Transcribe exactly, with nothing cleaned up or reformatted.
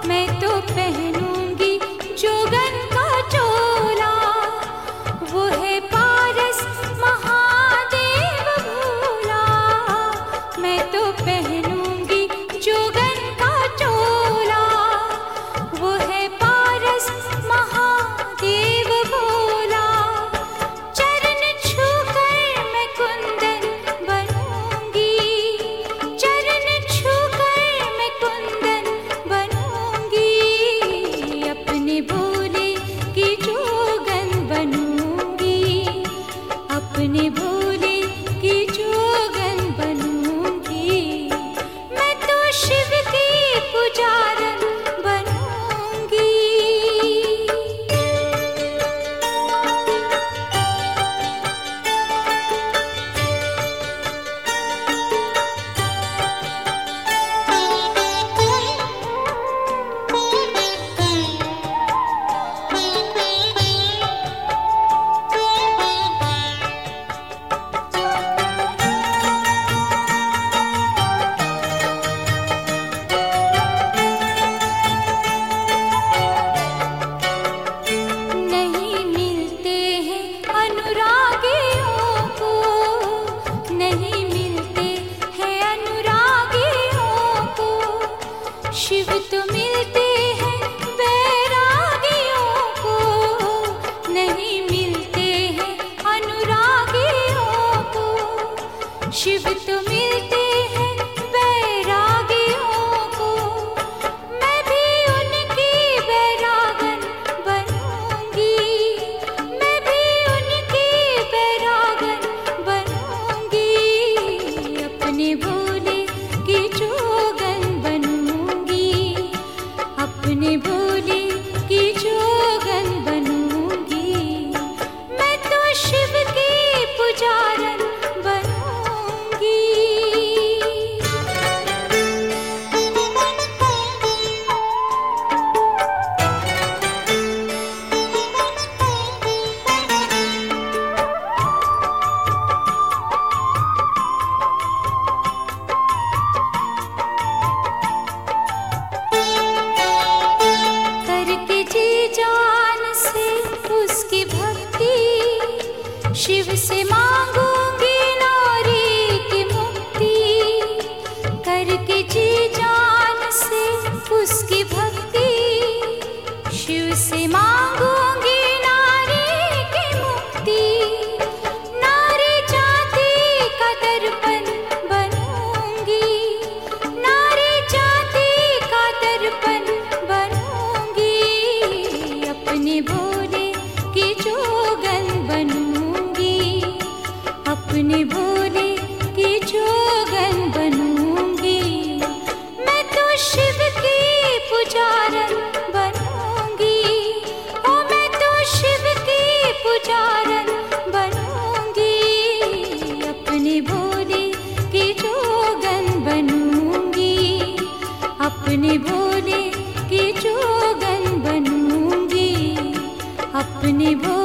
मैं तो पहनूंगी जोगन का चोला। वो है पारस महादेव भोला। मैं तो पहनूंगी जोगन का चोला। वो है पारस महादेव भोला। चरण छूकर मैं कुंदन बनूंगी। चरण छूकर मैं कुंदन बनूंगी। अपने भोले की जोगन बनूंगी। अपने भोले की जोगन बनूंगी। मैं तो शिव की पुजारन बनूंगी। नहीं मिलते हैं अनुरागियों को। नहीं मिलते हैं अनुरागियों को। शिव तो मिलते हैं बैरागियों को। नहीं मिलते हैं अनुरागियों को। शिव तो मिलते हैं बैरागियों को। मैं भी उनकी बैरागन बनूंगी। मैं भी उनकी बैरागन बनूंगी। अपने भोले की जोगन बनूंगी। अपने भोले की जोगन बनूंगी। मैं तो शिव की पुजारन बनूंगी। करके जी जान से उसकी भक्ति। शिव से मांगूंगी नारी की मुक्ति। करके जी जान से उसकी भक्ति। शिव से मांगूंगी नारी की मुक्ति। नारी जाति का दर्पण बनूंगी। नारी जाति का दर्पण बनूंगी। अपने भोले की जोगन बनूंगी। अपने भोले की जोगन बनूंगी। मैं तो शिव की पुजारन बनूंगी। ओ मैं तो शिव की पुजारन बनूंगी। अपने भोले की जोगन बनूंगी। अपने भोले की जोगन बनूंगी। अपने भोले